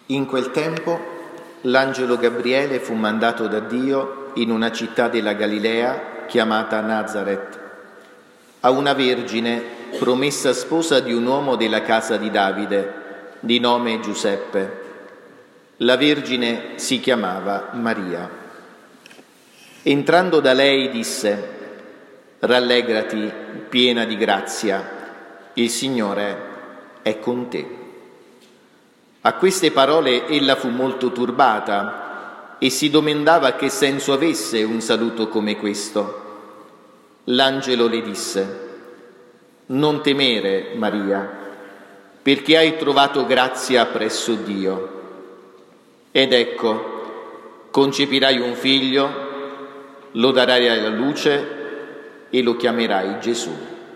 In quel tempo l'angelo Gabriele fu mandato da Dio in una città della Galilea chiamata Nazaret, a una vergine promessa sposa di un uomo della casa di Davide, di nome Giuseppe. La vergine si chiamava Maria. Entrando da lei disse: «Rallegrati, piena di grazia, il Signore è con te». A queste parole ella fu molto turbata e si domandava che senso avesse un saluto come questo. L'angelo le disse: «Non temere, Maria, perché hai trovato grazia presso Dio. Ed ecco, concepirai un figlio, lo darai alla luce e lo chiamerai Gesù.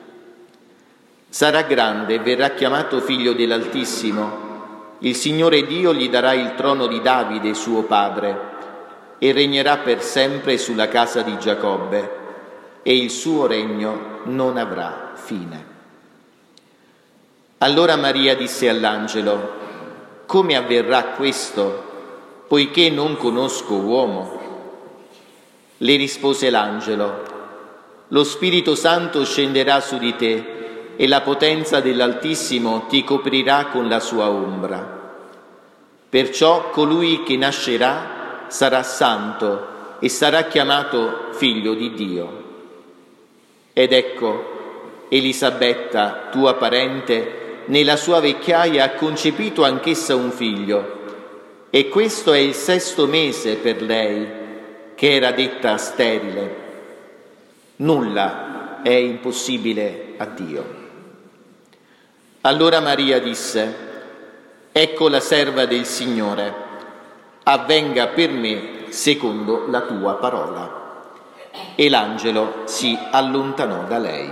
Sarà grande e verrà chiamato figlio dell'Altissimo. Il Signore Dio gli darà il trono di Davide, suo padre, e regnerà per sempre sulla casa di Giacobbe, e il suo regno non avrà fine». Allora Maria disse all'angelo: «Come avverrà questo, poiché non conosco uomo?» Le rispose l'angelo: «Lo Spirito Santo scenderà su di te e la potenza dell'Altissimo ti coprirà con la sua ombra. Perciò colui che nascerà sarà santo e sarà chiamato figlio di Dio. Ed ecco, Elisabetta, tua parente, nella sua vecchiaia ha concepito anch'essa un figlio, e questo è il 6° mese per lei, che era detta sterile. Nulla è impossibile a Dio». Allora Maria disse: «Ecco la serva del Signore, avvenga per me secondo la tua parola». E l'angelo si allontanò da lei.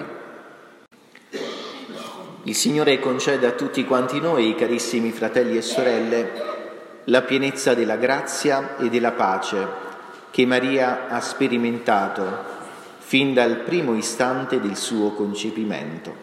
Il Signore conceda a tutti quanti noi, carissimi fratelli e sorelle, la pienezza della grazia e della pace che Maria ha sperimentato fin dal primo istante del suo concepimento.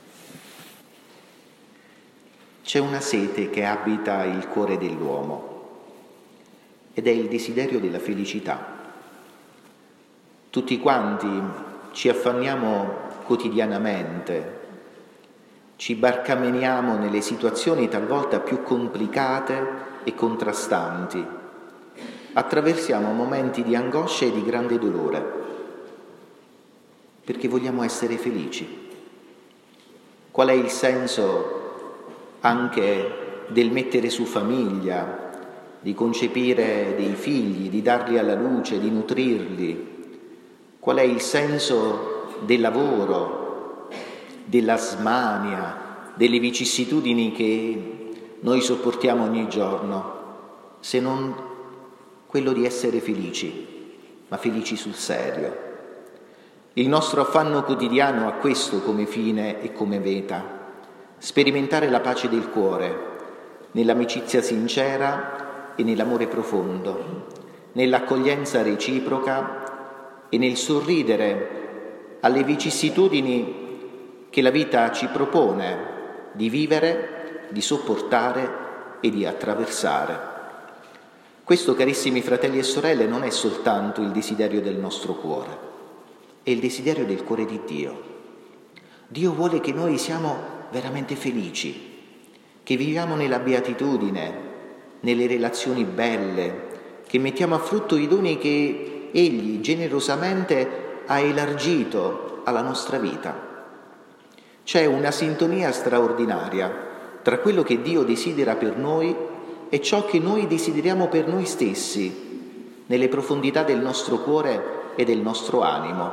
C'è una sete che abita il cuore dell'uomo ed è il desiderio della felicità. Tutti quanti ci affanniamo quotidianamente, ci barcameniamo nelle situazioni talvolta più complicate e contrastanti, attraversiamo momenti di angoscia e di grande dolore, perché vogliamo essere felici. Qual è il senso anche del mettere su famiglia, di concepire dei figli, di darli alla luce, di nutrirli? Qual è il senso del lavoro, della smania, delle vicissitudini che noi sopportiamo ogni giorno, se non quello di essere felici, ma felici sul serio? Il nostro affanno quotidiano ha questo come fine e come meta: sperimentare la pace del cuore, nell'amicizia sincera e nell'amore profondo, nell'accoglienza reciproca e nel sorridere alle vicissitudini che la vita ci propone di vivere, di sopportare e di attraversare. Questo, carissimi fratelli e sorelle, non è soltanto il desiderio del nostro cuore, è il desiderio del cuore di Dio. Dio vuole che noi siamo veramente felici, che viviamo nella beatitudine, nelle relazioni belle, che mettiamo a frutto i doni che Egli generosamente ha elargito alla nostra vita. C'è una sintonia straordinaria tra quello che Dio desidera per noi e ciò che noi desideriamo per noi stessi, nelle profondità del nostro cuore e del nostro animo.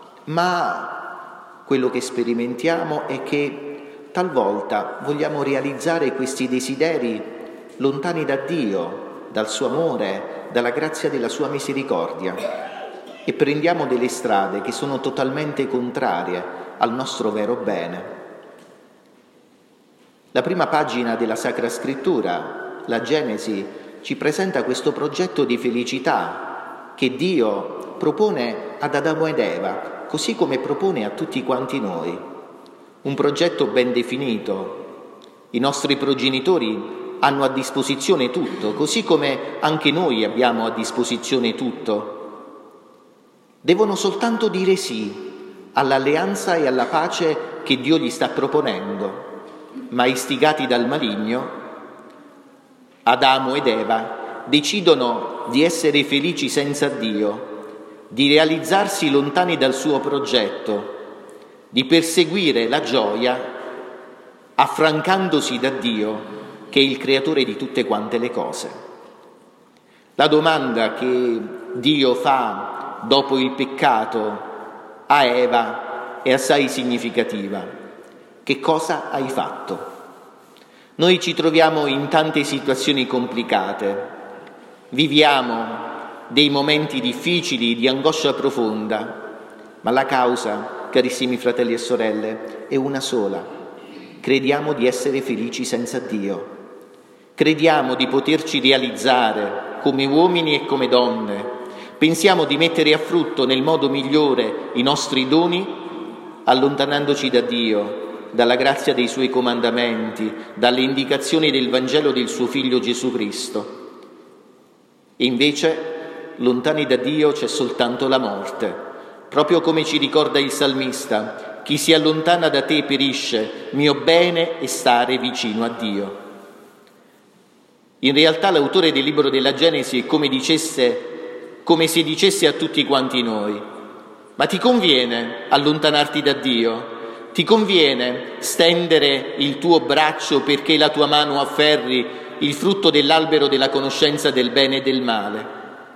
Ma quello che sperimentiamo è che talvolta vogliamo realizzare questi desideri lontani da Dio, dal suo amore, dalla grazia della sua misericordia, e prendiamo delle strade che sono totalmente contrarie al nostro vero bene. La prima pagina della Sacra Scrittura, la Genesi, ci presenta questo progetto di felicità che Dio propone ad Adamo ed Eva, così come propone a tutti quanti noi. Un progetto ben definito. I nostri progenitori hanno a disposizione tutto, così come anche noi abbiamo a disposizione tutto. Devono soltanto dire sì all'alleanza e alla pace che Dio gli sta proponendo, ma istigati dal maligno, Adamo ed Eva decidono di essere felici senza Dio, di realizzarsi lontani dal suo progetto, di perseguire la gioia affrancandosi da Dio, che è il creatore di tutte quante le cose. La domanda che Dio fa dopo il peccato a Eva è assai significativa. Che cosa hai fatto? Noi ci troviamo in tante situazioni complicate, viviamo dei momenti difficili di angoscia profonda, ma la causa, carissimi fratelli e sorelle, è una sola. Crediamo di essere felici senza Dio. Crediamo di poterci realizzare come uomini e come donne. Pensiamo di mettere a frutto nel modo migliore i nostri doni, allontanandoci da Dio, dalla grazia dei Suoi comandamenti, dalle indicazioni del Vangelo del Suo Figlio Gesù Cristo. E invece, lontani da Dio, c'è soltanto la morte. Proprio come ci ricorda il salmista: chi si allontana da te perisce, mio bene è stare vicino a Dio. In realtà l'autore del libro della Genesi è come se dicesse a tutti quanti noi: ma ti conviene allontanarti da Dio? Ti conviene stendere il tuo braccio perché la tua mano afferri il frutto dell'albero della conoscenza del bene e del male?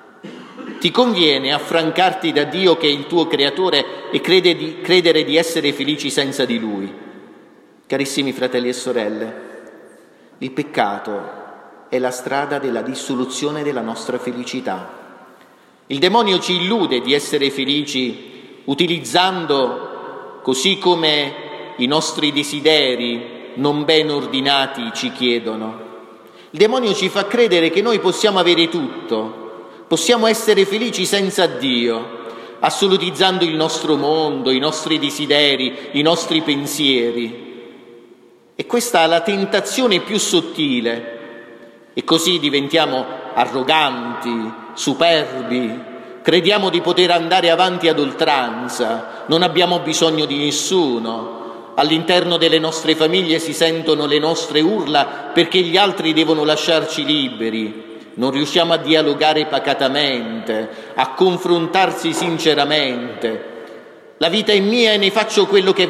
Ti conviene affrancarti da Dio, che è il tuo creatore, e credere di essere felici senza di Lui? Carissimi fratelli e sorelle, il peccato è la strada della dissoluzione della nostra felicità. Il demonio ci illude di essere felici utilizzando, così come i nostri desideri non ben ordinati ci chiedono. Il demonio ci fa credere che noi possiamo avere tutto, possiamo essere felici senza Dio, assolutizzando il nostro mondo, i nostri desideri, i nostri pensieri. E questa è la tentazione più sottile. E così diventiamo arroganti, superbi, crediamo di poter andare avanti ad oltranza, non abbiamo bisogno di nessuno. All'interno delle nostre famiglie si sentono le nostre urla perché gli altri devono lasciarci liberi. Non riusciamo a dialogare pacatamente, a confrontarsi sinceramente. La vita è mia e ne faccio quello che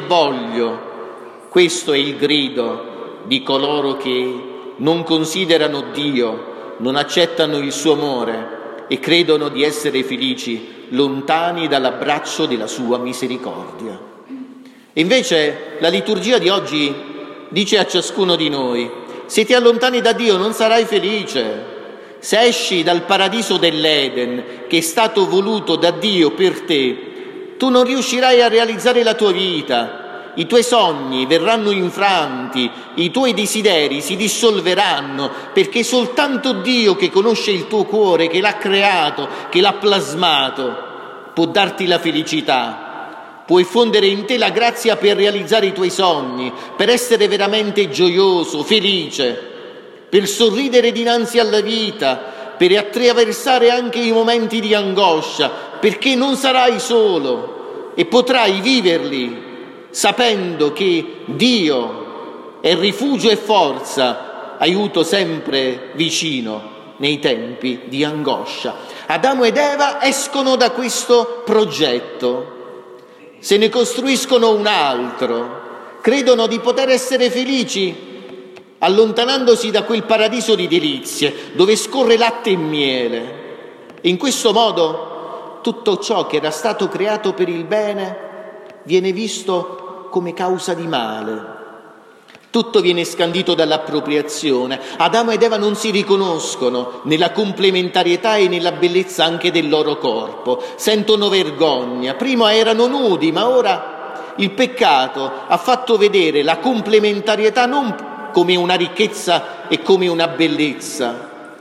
voglio. Questo è il grido di coloro che non considerano Dio, non accettano il suo amore e credono di essere felici lontani dall'abbraccio della sua misericordia. E invece la liturgia di oggi dice a ciascuno di noi: se ti allontani da Dio non sarai felice. Se esci dal paradiso dell'Eden, che è stato voluto da Dio per te, tu non riuscirai a realizzare la tua vita. I tuoi sogni verranno infranti, i tuoi desideri si dissolveranno, perché soltanto Dio, che conosce il tuo cuore, che l'ha creato, che l'ha plasmato, può darti la felicità. Può effondere in te la grazia per realizzare i tuoi sogni, per essere veramente gioioso, felice, per sorridere dinanzi alla vita, per attraversare anche i momenti di angoscia, perché non sarai solo e potrai viverli sapendo che Dio è rifugio e forza, aiuto sempre vicino nei tempi di angoscia. Adamo ed Eva escono da questo progetto, se ne costruiscono un altro, credono di poter essere felici allontanandosi da quel paradiso di delizie dove scorre latte e miele. E in questo modo tutto ciò che era stato creato per il bene viene visto come causa di male. Tutto viene scandito dall'appropriazione. Adamo ed Eva non si riconoscono nella complementarietà e nella bellezza anche del loro corpo. Sentono vergogna. Prima erano nudi, ma ora il peccato ha fatto vedere la complementarietà non come una ricchezza e come una bellezza,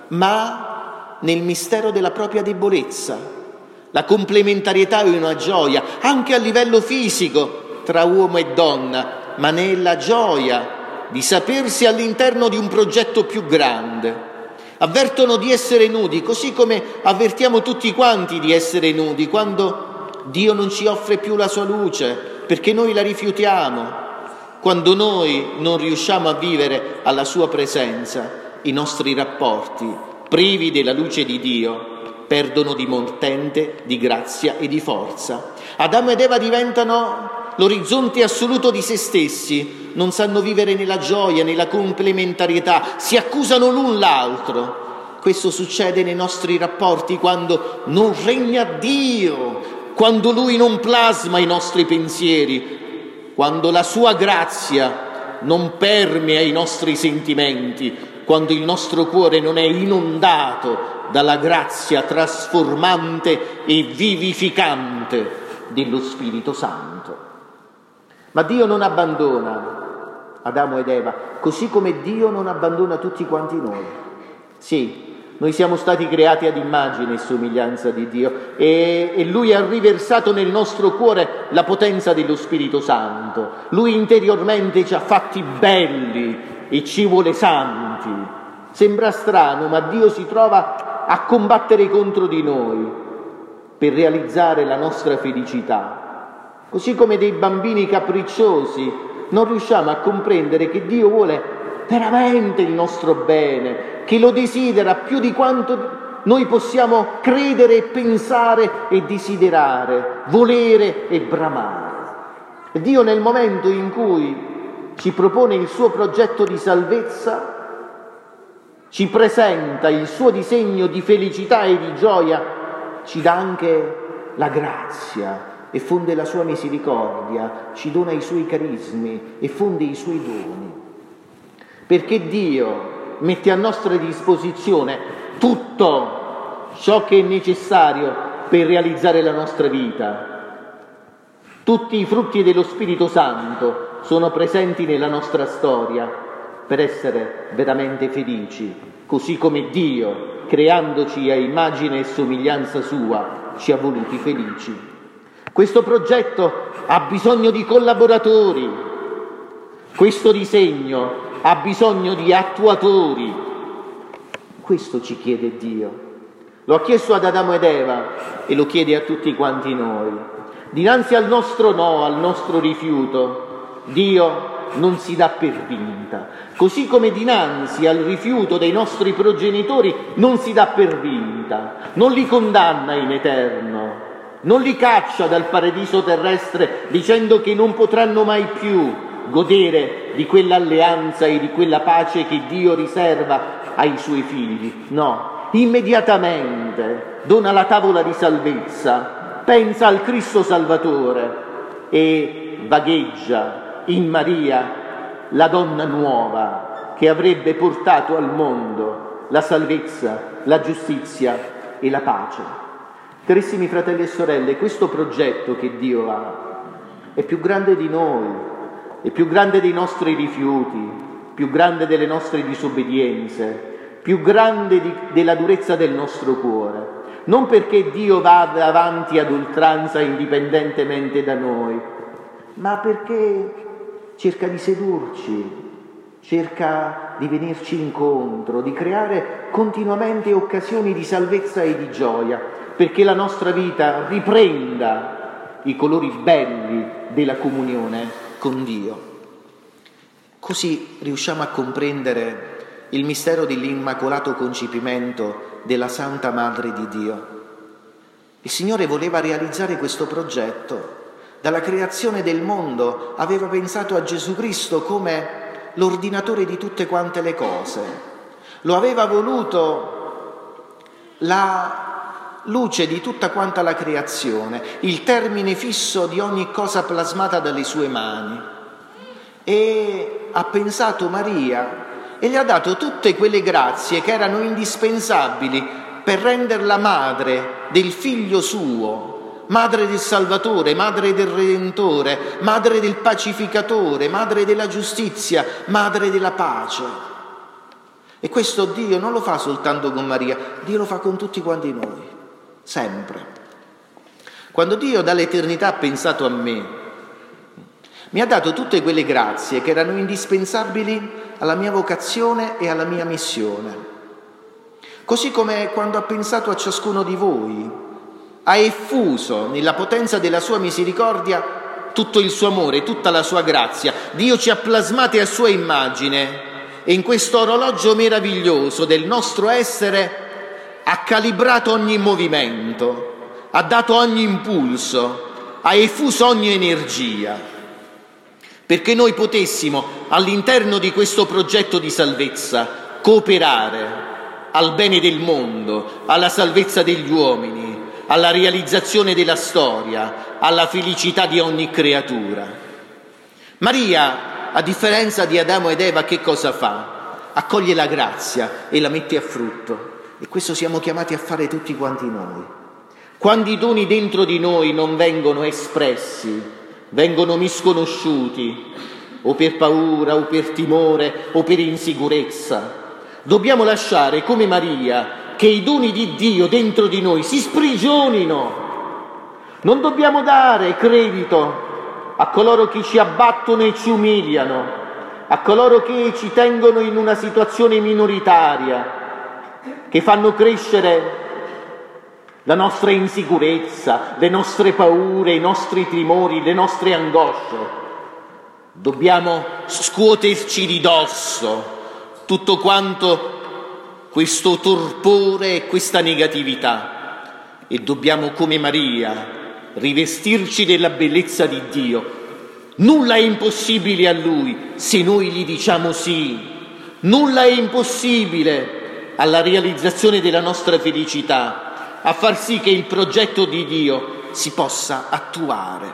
ma nel mistero della propria debolezza. La complementarietà è una gioia, anche a livello fisico, tra uomo e donna, ma nella gioia di sapersi all'interno di un progetto più grande. Avvertono di essere nudi, così come avvertiamo tutti quanti di essere nudi quando Dio non ci offre più la sua luce, perché noi la rifiutiamo, quando noi non riusciamo a vivere alla sua presenza. I nostri rapporti, privi della luce di Dio, perdono di mordente, di grazia e di forza. Adamo ed Eva diventano l'orizzonte assoluto di se stessi, non sanno vivere nella gioia, nella complementarietà, si accusano l'un l'altro. Questo succede nei nostri rapporti quando non regna Dio, quando Lui non plasma i nostri pensieri, quando la sua grazia non permea i nostri sentimenti, quando il nostro cuore non è inondato dalla grazia trasformante e vivificante dello Spirito Santo. Ma Dio non abbandona Adamo ed Eva, così come Dio non abbandona tutti quanti noi. Sì, noi siamo stati creati ad immagine e somiglianza di Dio e Lui ha riversato nel nostro cuore la potenza dello Spirito Santo. Lui interiormente ci ha fatti belli e ci vuole santi. Sembra strano, ma Dio si trova a combattere contro di noi per realizzare la nostra felicità. Così come dei bambini capricciosi non riusciamo a comprendere che Dio vuole veramente il nostro bene, che lo desidera più di quanto noi possiamo credere e pensare e desiderare, volere e bramare. Dio, nel momento in cui ci propone il suo progetto di salvezza, ci presenta il suo disegno di felicità e di gioia, ci dà anche la grazia e fonde la sua misericordia, ci dona i suoi carismi e fonde i suoi doni. Perché Dio mette a nostra disposizione tutto ciò che è necessario per realizzare la nostra vita. Tutti i frutti dello Spirito Santo sono presenti nella nostra storia per essere veramente felici, così come Dio, creandoci a immagine e somiglianza sua, ci ha voluti felici. Questo progetto ha bisogno di collaboratori, questo disegno ha bisogno di attuatori. Questo ci chiede Dio. Lo ha chiesto ad Adamo ed Eva e lo chiede a tutti quanti noi. Dinanzi al nostro no, al nostro rifiuto, Dio non si dà per vinta. Così come dinanzi al rifiuto dei nostri progenitori non si dà per vinta, non li condanna in eterno, non li caccia dal paradiso terrestre dicendo che non potranno mai più godere di quell'alleanza e di quella pace che Dio riserva ai suoi figli. No, immediatamente dona la tavola di salvezza, pensa al Cristo Salvatore e vagheggia in Maria la donna nuova che avrebbe portato al mondo la salvezza, la giustizia e la pace. Carissimi fratelli e sorelle, questo progetto che Dio ha è più grande di noi, è più grande dei nostri rifiuti, più grande delle nostre disobbedienze, più grande della durezza del nostro cuore. Non perché Dio va avanti ad oltranza indipendentemente da noi, ma perché cerca di sedurci, cerca di venirci incontro, di creare continuamente occasioni di salvezza e di gioia, perché la nostra vita riprenda i colori belli della comunione con Dio. Così riusciamo a comprendere il mistero dell'immacolato concepimento della Santa Madre di Dio. Il Signore voleva realizzare questo progetto. Dalla creazione del mondo aveva pensato a Gesù Cristo come l'ordinatore di tutte quante le cose. Lo aveva voluto la luce di tutta quanta la creazione, il termine fisso di ogni cosa plasmata dalle sue mani. E ha pensato Maria e le ha dato tutte quelle grazie che erano indispensabili per renderla madre del figlio suo, madre del Salvatore, madre del Redentore, madre del pacificatore, madre della giustizia, madre della pace. E questo Dio non lo fa soltanto con Maria, Dio lo fa con tutti quanti noi. Sempre. Quando Dio dall'eternità ha pensato a me, mi ha dato tutte quelle grazie che erano indispensabili alla mia vocazione e alla mia missione. Così come quando ha pensato a ciascuno di voi, ha effuso nella potenza della sua misericordia tutto il suo amore, tutta la sua grazia. Dio ci ha plasmati a sua immagine e in questo orologio meraviglioso del nostro essere ha calibrato ogni movimento, ha dato ogni impulso, ha effuso ogni energia, perché noi potessimo all'interno di questo progetto di salvezza cooperare al bene del mondo, alla salvezza degli uomini, alla realizzazione della storia, alla felicità di ogni creatura. Maria, a differenza di Adamo ed Eva, che cosa fa? Accoglie la grazia e la mette a frutto. E questo siamo chiamati a fare tutti quanti noi. Quando i doni dentro di noi non vengono espressi, vengono misconosciuti, o per paura, o per timore, o per insicurezza, dobbiamo lasciare, come Maria, che i doni di Dio dentro di noi si sprigionino. Non dobbiamo dare credito a coloro che ci abbattono e ci umiliano, a coloro che ci tengono in una situazione minoritaria, che fanno crescere la nostra insicurezza, le nostre paure, i nostri timori, le nostre angosce. Dobbiamo scuoterci di dosso tutto quanto questo torpore e questa negatività e dobbiamo, come Maria, rivestirci della bellezza di Dio. Nulla è impossibile a Lui se noi gli diciamo sì. Nulla è impossibile alla realizzazione della nostra felicità, a far sì che il progetto di Dio si possa attuare.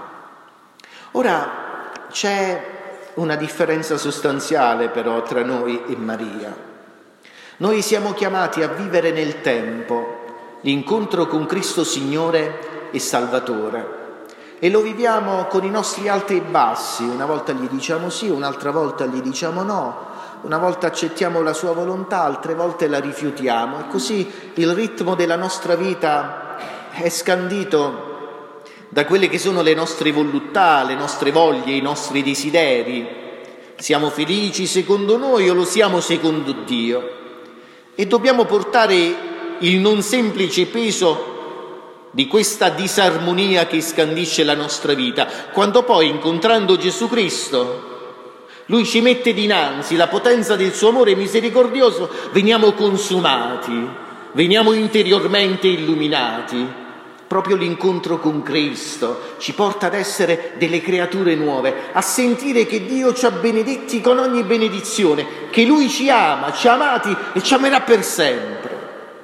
Ora c'è una differenza sostanziale però tra noi e Maria. Noi siamo chiamati a vivere nel tempo l'incontro con Cristo Signore e Salvatore e lo viviamo con i nostri alti e bassi. Una volta gli diciamo sì, un'altra volta gli diciamo no. Una volta accettiamo la sua volontà, altre volte la rifiutiamo e così il ritmo della nostra vita è scandito da quelle che sono le nostre voluttà, le nostre voglie, i nostri desideri. Siamo felici secondo noi o lo siamo secondo Dio? E dobbiamo portare il non semplice peso di questa disarmonia che scandisce la nostra vita, quando poi, incontrando Gesù Cristo, Lui ci mette dinanzi la potenza del suo amore misericordioso, veniamo consumati, veniamo interiormente illuminati. Proprio l'incontro con Cristo ci porta ad essere delle creature nuove, a sentire che Dio ci ha benedetti con ogni benedizione, che Lui ci ama, ci ha amati e ci amerà per sempre.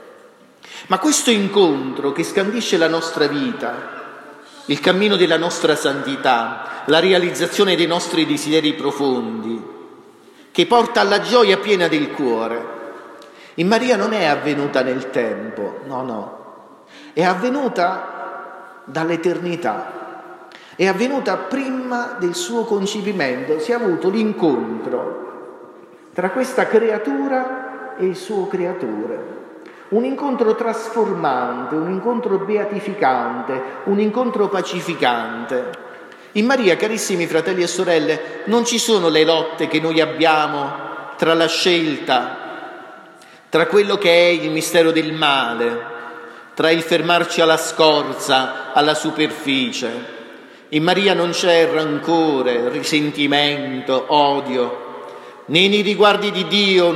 Ma questo incontro che scandisce la nostra vita, il cammino della nostra santità, la realizzazione dei nostri desideri profondi, che porta alla gioia piena del cuore, in Maria non è avvenuta nel tempo, no, è avvenuta dall'eternità, è avvenuta prima del suo concepimento, si è avuto l'incontro tra questa creatura e il suo creatore. Un incontro trasformante, un incontro beatificante, un incontro pacificante. In Maria, carissimi fratelli e sorelle, non ci sono le lotte che noi abbiamo tra la scelta, tra quello che è il mistero del male, tra il fermarci alla scorza, alla superficie. In Maria non c'è rancore, risentimento, odio, né nei riguardi di Dio,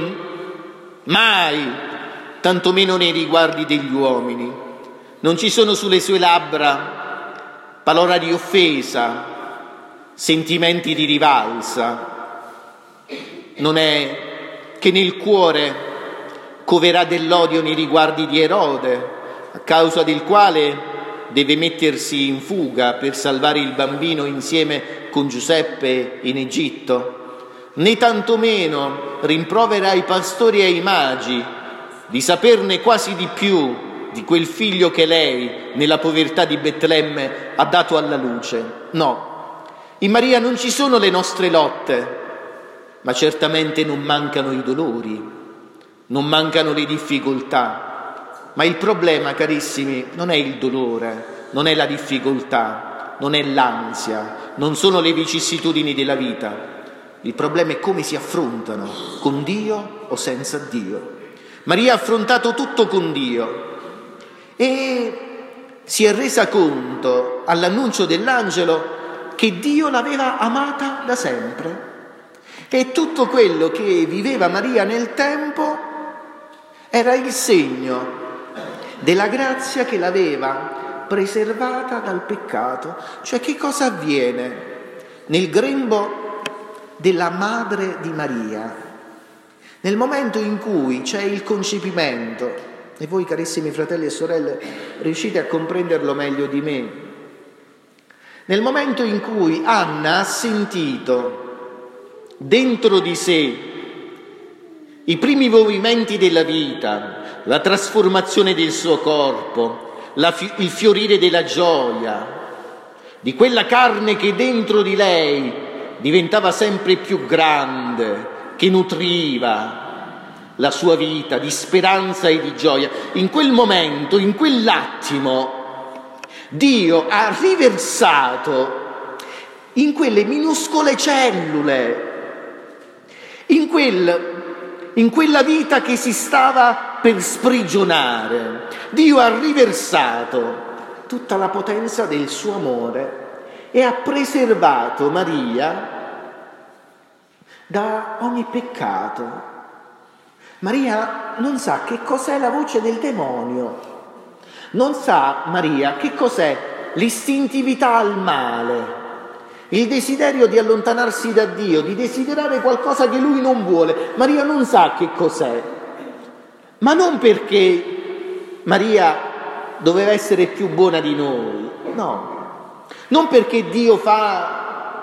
mai, tantomeno nei riguardi degli uomini. Non ci sono sulle sue labbra parole di offesa, sentimenti di rivalsa. Non è che nel cuore coverà dell'odio nei riguardi di Erode, a causa del quale deve mettersi in fuga per salvare il bambino insieme con Giuseppe in Egitto, né tantomeno rimprovera ai pastori e ai magi di saperne quasi di più di quel figlio che lei, nella povertà di Betlemme, ha dato alla luce. No, in Maria non ci sono le nostre lotte, ma certamente non mancano i dolori, non mancano le difficoltà. Ma il problema, carissimi, non è il dolore, non è la difficoltà, non è l'ansia, non sono le vicissitudini della vita. Il problema è come si affrontano, con Dio o senza Dio. Maria ha affrontato tutto con Dio e si è resa conto all'annuncio dell'angelo che Dio l'aveva amata da sempre. E tutto quello che viveva Maria nel tempo era il segno della grazia che l'aveva preservata dal peccato. Cioè, che cosa avviene nel grembo della madre di Maria? Nel momento in cui c'è il concepimento, e voi carissimi fratelli e sorelle riuscite a comprenderlo meglio di me, nel momento in cui Anna ha sentito dentro di sé i primi movimenti della vita, la trasformazione del suo corpo, il fiorire della gioia, di quella carne che dentro di lei diventava sempre più grande, che nutriva la sua vita di speranza e di gioia. In quel momento, in quell'attimo, Dio ha riversato in quelle minuscole cellule, in quella vita che si stava per sprigionare, Dio ha riversato tutta la potenza del suo amore e ha preservato Maria da ogni peccato. Maria non sa che cos'è la voce del demonio, non sa Maria che cos'è l'istintività al male, il desiderio di allontanarsi da Dio, di desiderare qualcosa che Lui non vuole. Maria non sa che cos'è, ma non perché Maria doveva essere più buona di noi, no, non perché Dio fa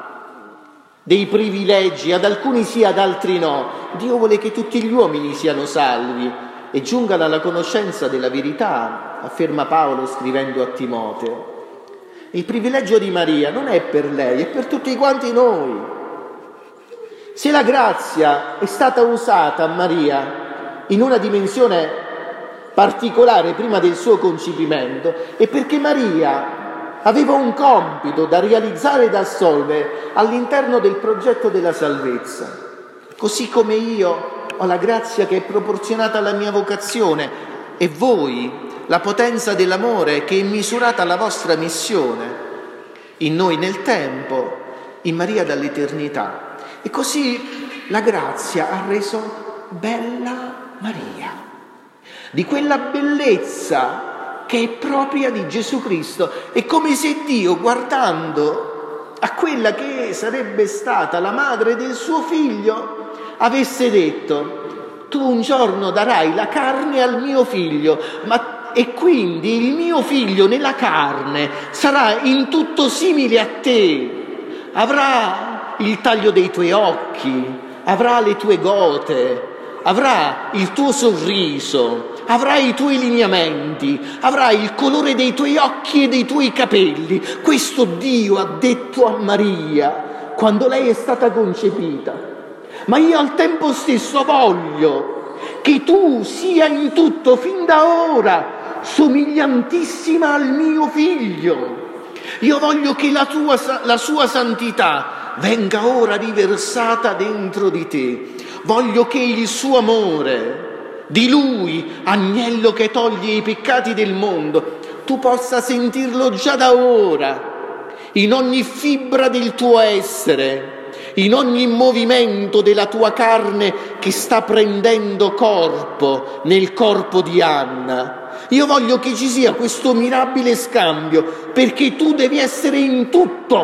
dei privilegi, ad alcuni sì, ad altri no. Dio vuole che tutti gli uomini siano salvi e giungano alla conoscenza della verità, afferma Paolo scrivendo a Timoteo. Il privilegio di Maria non è per lei, è per tutti quanti noi. Se la grazia è stata usata a Maria in una dimensione particolare prima del suo concepimento, è perché Maria aveva un compito da realizzare e da assolvere all'interno del progetto della salvezza. Così come io ho la grazia che è proporzionata alla mia vocazione e voi la potenza dell'amore che è misurata alla vostra missione, in noi nel tempo, in Maria dall'eternità. E così la grazia ha reso bella Maria, di quella bellezza che è propria di Gesù Cristo. È come se Dio, guardando a quella che sarebbe stata la madre del suo figlio, avesse detto: tu un giorno darai la carne al mio figlio, e quindi il mio figlio nella carne sarà in tutto simile a te, avrà il taglio dei tuoi occhi, avrà le tue gote, avrà il tuo sorriso, avrà i tuoi lineamenti, avrà il colore dei tuoi occhi e dei tuoi capelli. Questo Dio ha detto a Maria quando lei è stata concepita. Ma io al tempo stesso voglio che tu sia in tutto, fin da ora, somigliantissima al mio figlio. Io voglio che la sua santità venga ora riversata dentro di te. Voglio che il suo amore, di Lui, agnello che toglie i peccati del mondo, tu possa sentirlo già da ora, in ogni fibra del tuo essere, in ogni movimento della tua carne che sta prendendo corpo nel corpo di Anna. Io voglio che ci sia questo mirabile scambio, perché tu devi essere in tutto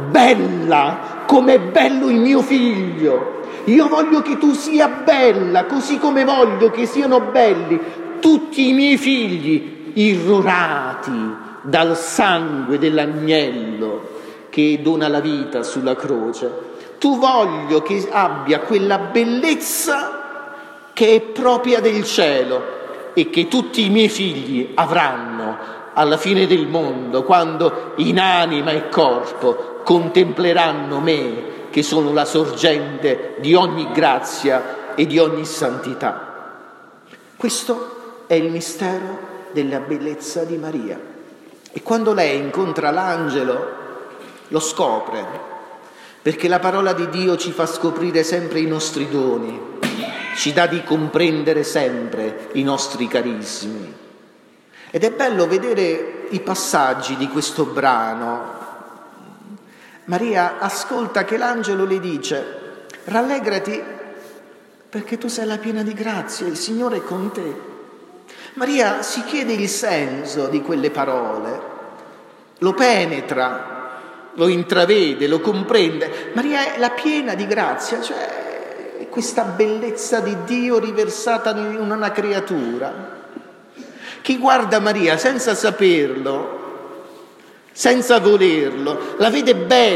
bella, come è bello il mio figlio. Io voglio che tu sia bella, così come voglio che siano belli tutti i miei figli, irrorati dal sangue dell'agnello che dona la vita sulla croce. Tu voglio che abbia quella bellezza che è propria del cielo e che tutti i miei figli avranno alla fine del mondo, quando in anima e corpo contempleranno me, che sono la sorgente di ogni grazia e di ogni santità. Questo è il mistero della bellezza di Maria. E quando lei incontra l'angelo, lo scopre, perché la parola di Dio ci fa scoprire sempre i nostri doni, ci dà di comprendere sempre i nostri carismi. Ed è bello vedere i passaggi di questo brano. Maria ascolta che l'angelo le dice: rallegrati perché tu sei la piena di grazia, il Signore è con te. Maria si chiede il senso di quelle parole, lo penetra, lo intravede, lo comprende. Maria è la piena di grazia, cioè questa bellezza di Dio riversata in una creatura. Chi guarda Maria senza saperlo, senza volerlo, la vede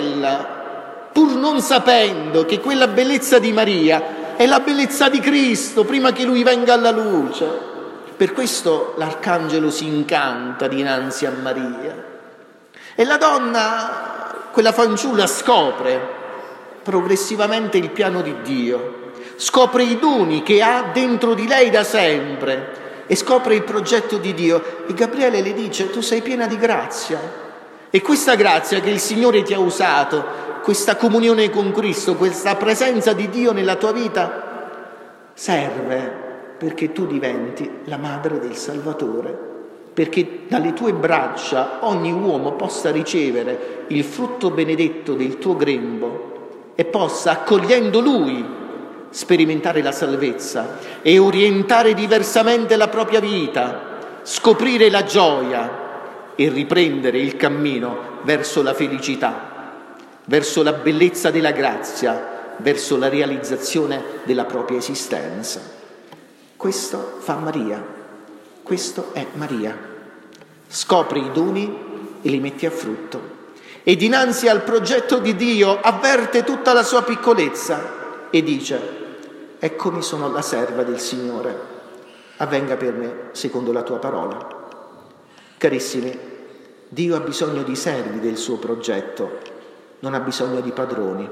bella, pur non sapendo che quella bellezza di Maria è la bellezza di Cristo prima che Lui venga alla luce. Per questo l'arcangelo si incanta dinanzi a Maria. E la donna, quella fanciulla, scopre progressivamente il piano di Dio, scopre i doni che ha dentro di lei da sempre e scopre il progetto di Dio. E Gabriele le dice: tu sei piena di grazia. E questa grazia che il Signore ti ha usato, questa comunione con Cristo, questa presenza di Dio nella tua vita, serve perché tu diventi la madre del Salvatore, perché dalle tue braccia ogni uomo possa ricevere il frutto benedetto del tuo grembo e possa, accogliendo Lui, sperimentare la salvezza e orientare diversamente la propria vita, scoprire la gioia e riprendere il cammino verso la felicità, verso la bellezza della grazia, verso la realizzazione della propria esistenza. Questo fa Maria, questo è Maria. Scopri i doni e li metti a frutto. E dinanzi al progetto di Dio avverte tutta la sua piccolezza e dice: eccomi, sono la serva del Signore, avvenga per me secondo la tua parola. Carissimi, Dio ha bisogno di servi del suo progetto, non ha bisogno di padroni.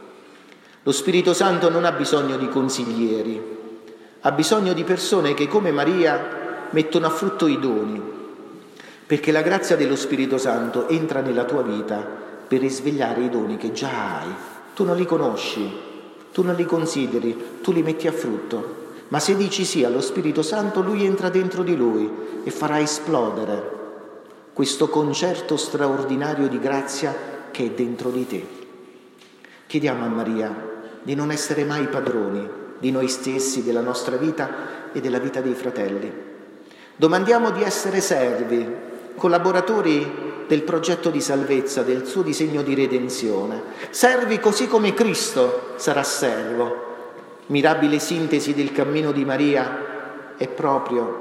Lo Spirito Santo non ha bisogno di consiglieri, ha bisogno di persone che come Maria mettono a frutto i doni, perché la grazia dello Spirito Santo entra nella tua vita per risvegliare i doni che già hai. Tu non li conosci, tu non li consideri, tu li metti a frutto, ma se dici sì allo Spirito Santo, Lui entra dentro di lui e farà esplodere questo concerto straordinario di grazia che è dentro di te. Chiediamo a Maria di non essere mai padroni di noi stessi, della nostra vita e della vita dei fratelli. Domandiamo di essere servi, collaboratori del progetto di salvezza, del suo disegno di redenzione. Servi così come Cristo sarà servo. Mirabile sintesi del cammino di Maria è proprio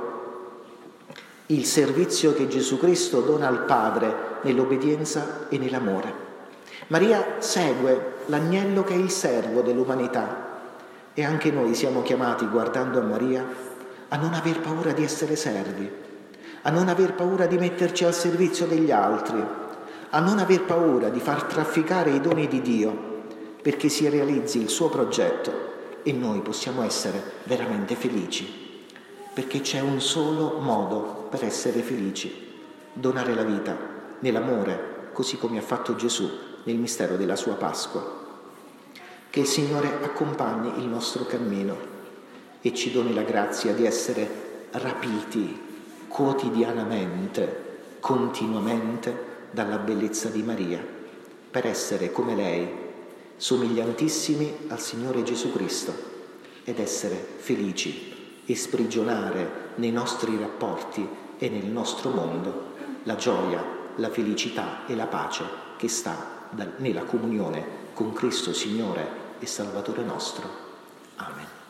il servizio che Gesù Cristo dona al Padre nell'obbedienza e nell'amore. Maria segue l'agnello che è il servo dell'umanità e anche noi siamo chiamati, guardando a Maria, a non aver paura di essere servi, a non aver paura di metterci al servizio degli altri, a non aver paura di far trafficare i doni di Dio perché si realizzi il suo progetto e noi possiamo essere veramente felici. Perché c'è un solo modo per essere felici: donare la vita nell'amore, così come ha fatto Gesù nel mistero della sua Pasqua. Che il Signore accompagni il nostro cammino e ci doni la grazia di essere rapiti quotidianamente, continuamente dalla bellezza di Maria, per essere come lei, somigliantissimi al Signore Gesù Cristo ed essere felici e sprigionare nei nostri rapporti e nel nostro mondo la gioia, la felicità e la pace che sta nella comunione con Cristo Signore e Salvatore nostro. Amen.